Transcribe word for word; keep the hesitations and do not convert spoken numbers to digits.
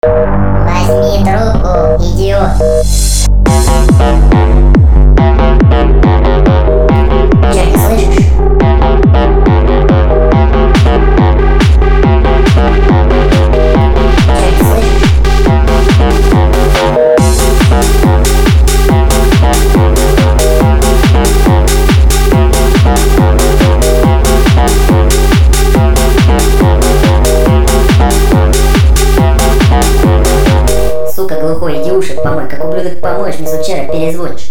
Возьми трубку, идиот. Чё, не слышишь? Чё, не слышишь? Сука, глухой идиушек, помой, как ублюдок помоешь, мне случайно перезвонишь.